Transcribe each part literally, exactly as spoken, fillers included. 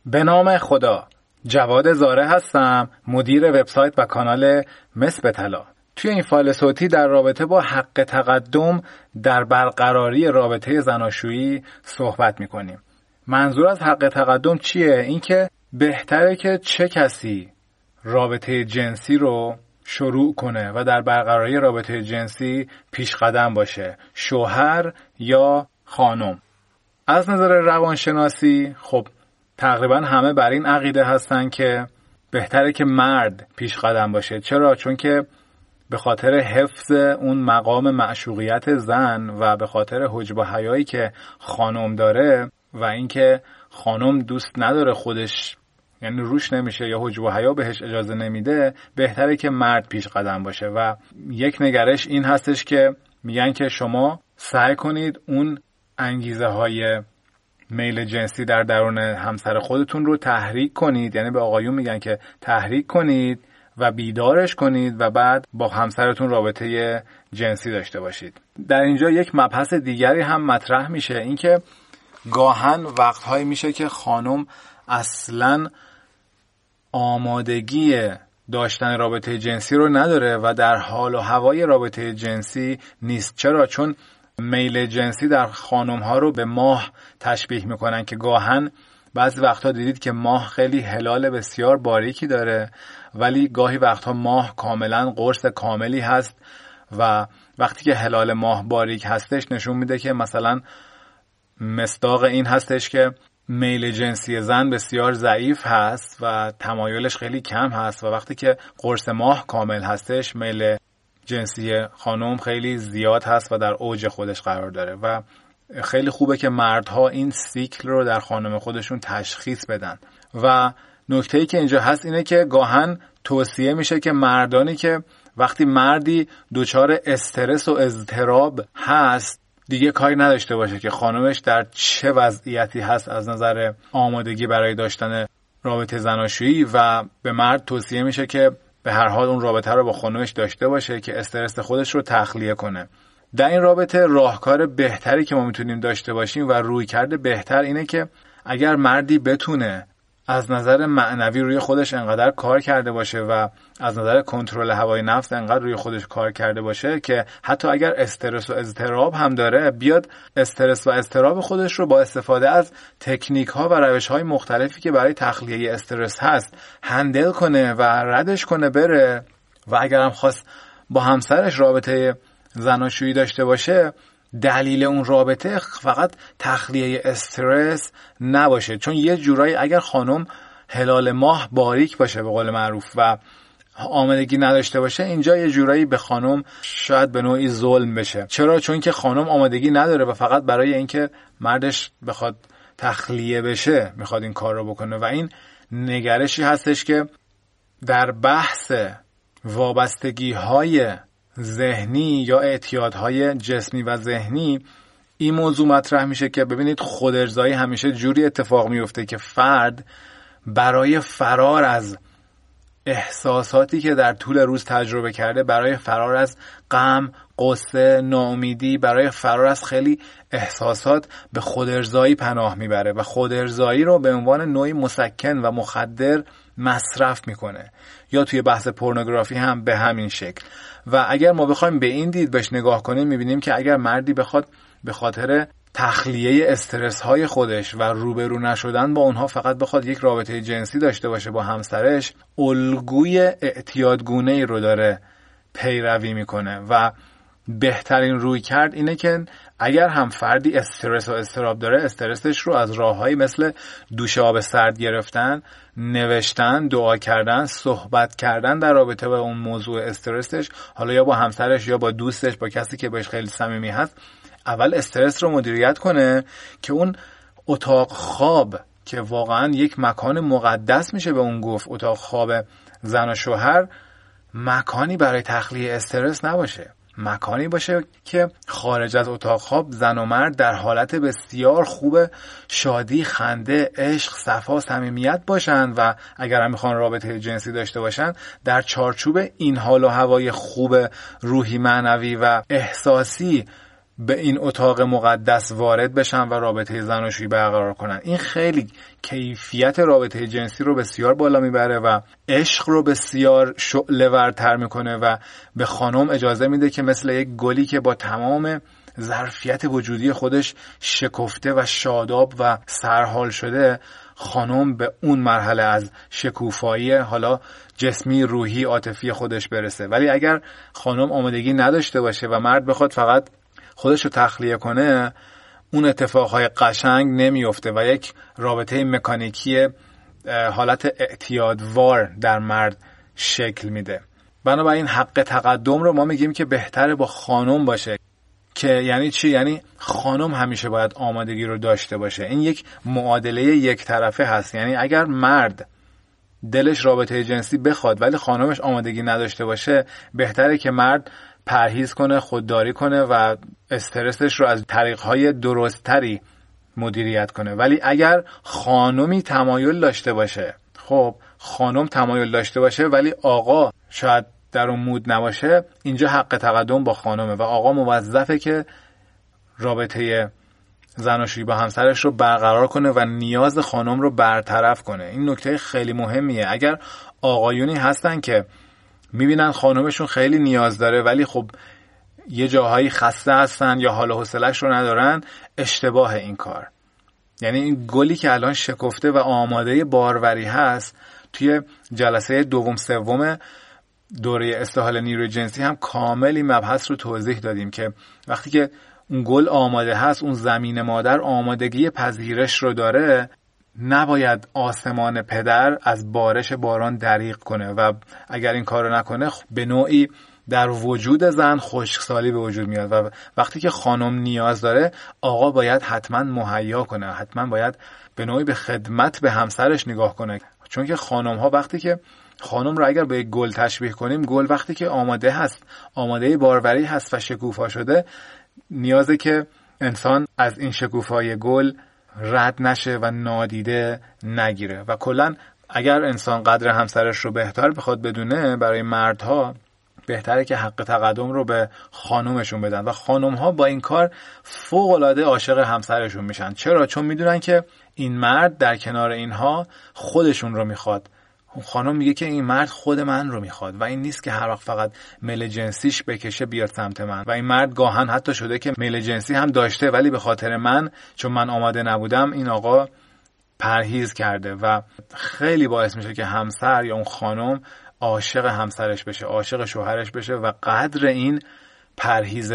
به نام خدا. جواد زاره هستم، مدیر وبسایت و کانال مس به طلا. توی این فایل صوتی در رابطه با حق تقدم در برقراری رابطه زناشویی صحبت می‌کنیم. منظور از حق تقدم چیه؟ اینکه بهتره که چه کسی رابطه جنسی رو شروع کنه و در برقراری رابطه جنسی پیش قدم باشه، شوهر یا خانم. از نظر روانشناسی خب تقریبا همه بر این عقیده هستن که بهتره که مرد پیش قدم باشه. چرا؟ چون که به خاطر حفظ اون مقام معشوقیت زن و به خاطر حجب و حیایی که خانم داره و اینکه خانم دوست نداره خودش، یعنی روش نمیشه یا حجب و حیا بهش اجازه نمیده، بهتره که مرد پیش قدم باشه. و یک نگرش این هستش که میگن که شما سعی کنید اون انگیزه های میل جنسی در درون همسر خودتون رو تحریک کنید، یعنی به آقایون میگن که تحریک کنید و بیدارش کنید و بعد با همسرتون رابطه جنسی داشته باشید. در اینجا یک مبحث دیگری هم مطرح میشه، اینکه گاهن وقتهایی میشه که خانم اصلاً آمادگی داشتن رابطه جنسی رو نداره و در حال و هوای رابطه جنسی نیست. چرا؟ چون میل جنسی در خانم ها رو به ماه تشبیه میکنن که گاهن بعضی وقتا دیدید که ماه خیلی هلال بسیار باریکی داره ولی گاهی وقتا ماه کاملا قرص کاملی هست و وقتی که هلال ماه باریک هستش نشون میده که مثلا مصداق این هستش که میل جنسی زن بسیار ضعیف هست و تمایلش خیلی کم هست و وقتی که قرص ماه کامل هستش میل جنسی خانم خیلی زیاد هست و در اوج خودش قرار داره. و خیلی خوبه که مردها این سیکل رو در خانم خودشون تشخیص بدن. و نکته‌ای که اینجا هست اینه که گاهن توصیه میشه که مردانی که وقتی مردی دچار استرس و اضطراب هست دیگه کاری نداشته باشه که خانمش در چه وضعیتی هست از نظر آمادگی برای داشتن رابطه زناشویی و به مرد توصیه میشه که به هر حال اون رابطه رو با خانمش داشته باشه که استرس خودش رو تخلیه کنه. در این رابطه راهکار بهتری که ما میتونیم داشته باشیم و رویکرد بهتر اینه که اگر مردی بتونه از نظر معنوی روی خودش انقدر کار کرده باشه و از نظر کنترل هوای نفس انقدر روی خودش کار کرده باشه که حتی اگر استرس و اضطراب هم داره بیاد استرس و اضطراب خودش رو با استفاده از تکنیک ها و روش های مختلفی که برای تخلیه استرس هست هندل کنه و ردش کنه بره. و اگر هم خواست با همسرش رابطه زناشویی داشته باشه دلیل اون رابطه فقط تخلیه استرس نباشه، چون یه جورایی اگر خانم هلال ماه باریک باشه به قول معروف و آمادگی نداشته باشه اینجا یه جورایی به خانم شاید به نوعی ظلم بشه. چرا؟ چون که خانم آمادگی نداره و فقط برای اینکه مردش بخواد تخلیه بشه میخواد این کار رو بکنه. و این نگرشی هستش که در بحث وابستگی های ذهنی یا اعتیادهای جسمی و ذهنی این موضوع مطرح میشه که ببینید خودارضایی همیشه جوری اتفاق میفته که فرد برای فرار از احساساتی که در طول روز تجربه کرده، برای فرار از غم، غصه، ناامیدی، برای فرار از خیلی احساسات به خودارضایی پناه میبره و خودارضایی رو به عنوان نوعی مسکن و مخدر مصرف میکنه. یا توی بحث پورنوگرافی هم به همین شکل. و اگر ما بخوایم به این دید بهش نگاه کنیم میبینیم که اگر مردی بخواد به خاطر تخلیه استرس های خودش و روبرو نشدن با اونها فقط بخواد یک رابطه جنسی داشته باشه با همسرش، الگوی اعتیادگونه‌ای رو داره پیروی میکنه. و بهترین روی کرد اینه که اگر هم فردی استرس و اضطراب داره استرسش رو از راههایی مثل دوش آب سرد گرفتن، نوشتن، دعا کردن، صحبت کردن در رابطه با اون موضوع استرسش، حالا یا با همسرش یا با دوستش، با کسی که بهش خیلی صمیمی هست، اول استرس رو مدیریت کنه که اون اتاق خواب که واقعا یک مکان مقدس میشه به اون گفت، اتاق خواب زن و شوهر، مکانی برای تخلیه استرس نباشه، مکانی باشه که خارج از اتاق خواب زن و مرد در حالت بسیار خوب شادی، خنده، عشق، صفا، صمیمیت باشن و اگر هم میخوان رابطه جنسی داشته باشن در چارچوب این حال و هوای خوب روحی، معنوی و احساسی به این اتاق مقدس وارد بشن و رابطه زناشویی برقرار کنن. این خیلی کیفیت رابطه جنسی رو بسیار بالا میبره و عشق رو بسیار شعله ورتر میکنه و به خانم اجازه میده که مثل یک گلی که با تمام ظرفیت وجودی خودش شکفته و شاداب و سرحال شده، خانم به اون مرحله از شکوفایی حالا جسمی، روحی، عاطفی خودش برسه. ولی اگر خانم آمادگی نداشته باشه و مرد بخواد فقط خودش رو تخلیه کنه، اون اتفاقهای قشنگ نمیفته و یک رابطه مکانیکی حالت اعتیادوار در مرد شکل میده. بنابراین حق تقدم رو ما میگیم که بهتره با خانم باشه. که یعنی چی؟ یعنی خانم همیشه باید آمادگی رو داشته باشه. این یک معادله یک طرفه هست. یعنی اگر مرد دلش رابطه جنسی بخواد ولی خانمش آمادگی نداشته باشه، بهتره که مرد پرهیز کنه، خودداری کنه و استرسش رو از طریق‌های درست‌تری مدیریت کنه. ولی اگر خانمی تمایل داشته باشه، خب خانم تمایل داشته باشه ولی آقا شاید در اون مود نباشه، اینجا حق تقدم با خانمه و آقا موظفه که رابطه زناشویی با همسرش رو برقرار کنه و نیاز خانم رو برطرف کنه. این نکته خیلی مهمیه. اگر آقایونی هستن که میبینن خانمشون خیلی نیاز داره ولی خب یه جاهایی خسته هستن یا حال و حوصله‌اش رو ندارن، اشتباه این کار. یعنی این گلی که الان شکفته و آماده باروری هست، توی جلسه دوم سوم دوره استحاله نیروی جنسی هم کامل این مبحث رو توضیح دادیم که وقتی که اون گل آماده هست، اون زمین مادر آمادگی پذیرش رو داره، نباید آسمان پدر از بارش باران دریغ کنه و اگر این کارو نکنه به نوعی در وجود زن خشکسالی به وجود میاد و وقتی که خانم نیاز داره، آقا باید حتما مهیا کنه، حتما باید به نوعی به خدمت به همسرش نگاه کنه. چون که خانم ها وقتی که خانم رو اگر به یک گل تشبیه کنیم، گل وقتی که آماده هست، آماده باروری هست و شکوفا شده، نیازه که انسان از این شکوفای گل رد نشه و نادیده نگیره. و کلا اگر انسان قدر همسرش رو بهتر بخواد بدونه، برای مردها بهتره که حق تقدم رو به خانومشون بدن و خانومها با این کار فوق‌العاده عاشق همسرشون میشن. چرا؟ چون میدونن که این مرد در کنار اینها خودشون رو میخواد. خانم میگه که این مرد خود من رو میخواد و این نیست که هر وقت فقط میل جنسیش بکشه بیاد سمت من. و این مرد گاهن حتی شده که میل جنسی هم داشته ولی به خاطر من، چون من آماده نبودم، این آقا پرهیز کرده و خیلی باعث میشه که همسر یا اون خانم عاشق همسرش بشه، عاشق شوهرش بشه و قدر این پرهیز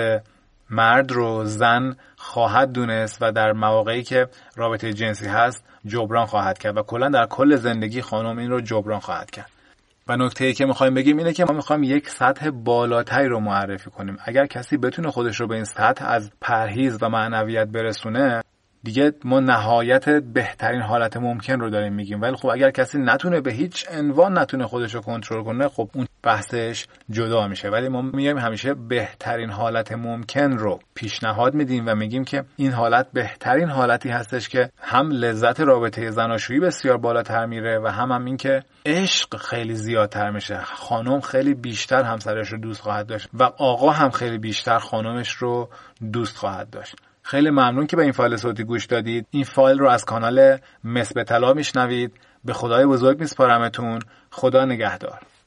مرد رو زن خواهد دونست و در مواقعی که رابطه جنسی هست جبران خواهد کرد و کلا در کل زندگی خانم این رو جبران خواهد کرد. و نکته‌ای که می‌خوایم بگیم اینه که ما می‌خوایم یک سطح بالاتری رو معرفی کنیم. اگر کسی بتونه خودش رو به این سطح از پرهیز و معنویت برسونه، دیگه ما نهایت بهترین حالت ممکن رو داریم میگیم. ولی خب اگر کسی نتونه، به هیچ عنوان نتونه خودش رو کنترل کنه، خب اون بحثش جدا میشه. ولی ما میگیم همیشه بهترین حالت ممکن رو پیشنهاد میدیم و میگیم که این حالت بهترین حالتی هستش که هم لذت رابطه زناشویی بسیار بالاتر میره و هم هم این که عشق خیلی زیادتر میشه. خانم خیلی بیشتر همسرش رو دوست خواهد داشت و آقا هم خیلی بیشتر خانمش رو دوست خواهد داشت. خیلی ممنون که به این فایل صوتی گوش دادید. این فایل رو از کانال مس به طلا میشنوید. به خدای بزرگ میسپارمتون. خدا نگهدار.